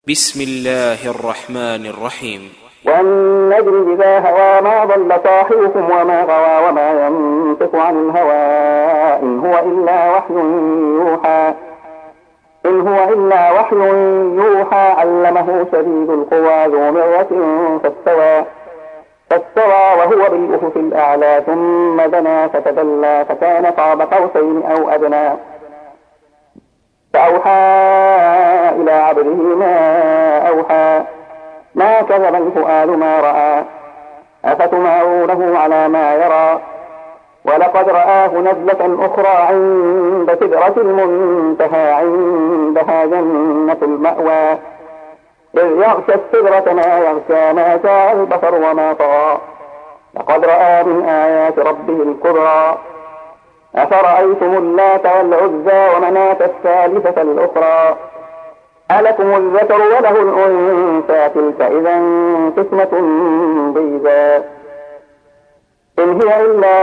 بسم الله الرحمن الرحيم. والنجم إذا هوى ما ضل صاحبكم وما غوى وما ينطق عن الهوى إن هو إلا وحي يوحى علمه شديد القوى ذو مرة فاستوى وهو بالأفق الأعلى ثم دنا فتدلى فكان قاب قوسين أو أدنى فأوحى إلى عبده ما أوحى ما كذب الفؤاد ما رأى أفتمارونه على ما يرى ولقد رآه نزلة أخرى عند سدرة المنتهى عندها جنة المأوى إذ يغشى السدرة ما يغشى ما شاء البصر وما طغى لقد رأى من آيات ربه الكبرى أفرأيتم اللات والعزى ومناة الثالثة الأخرى ألكم الذكر وله الأنثى تلك إذا قسمة ضيزى إن هي إلا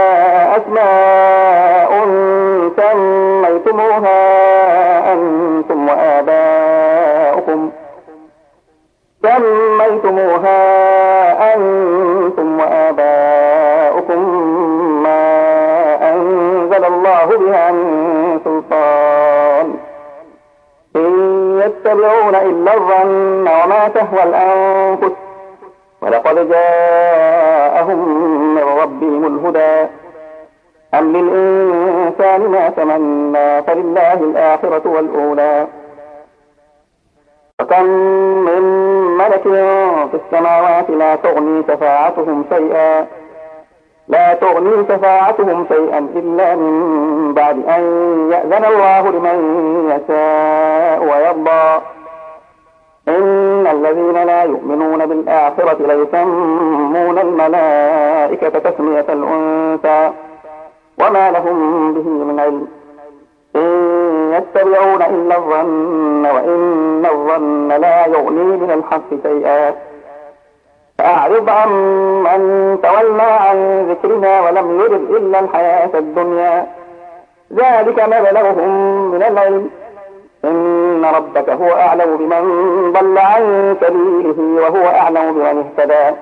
أسماء سميتموها أنتم وآباؤكم ما أنزل الله بها من سلطان إن يتبعون إلا الظن وما تهوى الأنفس ولقد جاءهم من ربهم الهدى أم للإنسان ما تمنى فلله الآخرة والأولى وكم من ملك في السماوات لا تغني شفاعتهم شيئا إلا من بعد أن يأذن الله لمن يشاء ويرضى إن الذين لا يؤمنون بالآخرة ليسمون الملائكة تسمية الأنثى وما لهم به من علم إن يتبعون إلا الظن وإن الظن لا يغني من الحق شيئا فأعرض عن من تولى عن ذكرنا ولم يرد إلا الحياة الدنيا ذلك مبلغهم من العلم إن ربك هو أعلم بمن ضل عن سبيله وهو أعلم بمن اهتدى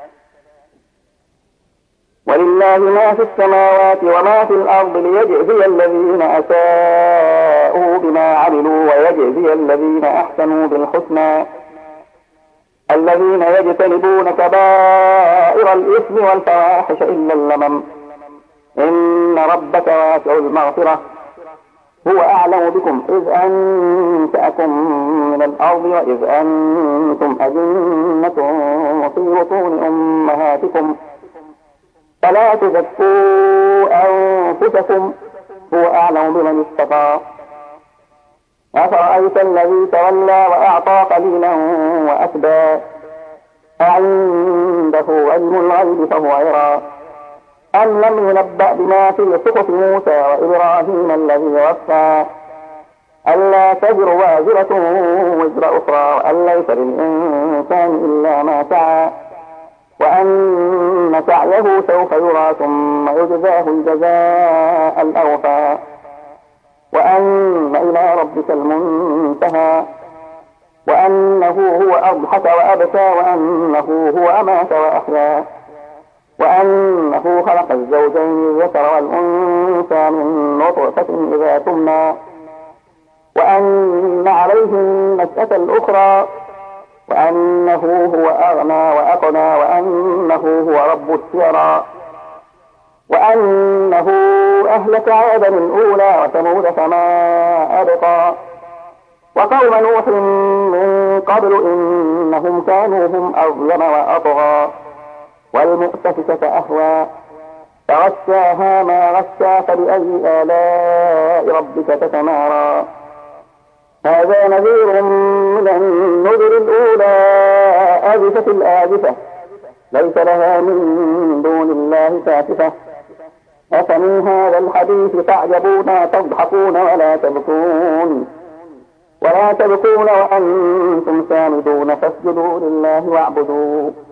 ولله ما في السماوات وما في الأرض ليجزي الذين أساءوا بما عملوا ويجزي الذين أحسنوا بالحسنى الذين يجتنبون كبائر الإثم والفواحش إلا اللمم إن ربك واسع المغفرة هو أعلم بكم إذ أنشأكم من الأرض وإذ أنتم أجنة في بطون أمهاتكم فلا تزكوا أنفسكم هو أعلم بمن اتقى أفرأيت الذي تولى وأعطى قليلا وأكدى أعنده علم الغيب فهو يرى أم لم ينبأ بما في صحف موسى وإبراهيم الذي وفى ألا تزر وازرة وزر أخرى وأن ليس للإنسان إلا ما سعى وأن سعيه سوف يرى ثم يجزاه الجزاء الأوفى وأن إلى ربك المنتهى وأنه هو أضحك وأبكى وأنه هو أمات وأحيا وأنه خلق الزوجين الذكر والأنثى من نطفة إذا تمنى وأن عليه النشأة الأخرى وأنه هو أغنى وأقنى وأنه هو رب الشعرى وأنه أهلك عادا الأولى وثمود فما أبقى وقوم نوح من قبل إنهم كانوا هم أظلم وأطغى والمؤتفكة أهوى فغشاها ما غشى فبأي آلاء ربك تتمارى هذا نذير من النذر الأولى آزفة الآزفة ليس لها من دون الله كاشفة أفمن هذا الحديث تعجبون تضحكون ولا تبكون وأنتم سامدون فاسجدوا لله واعبدوا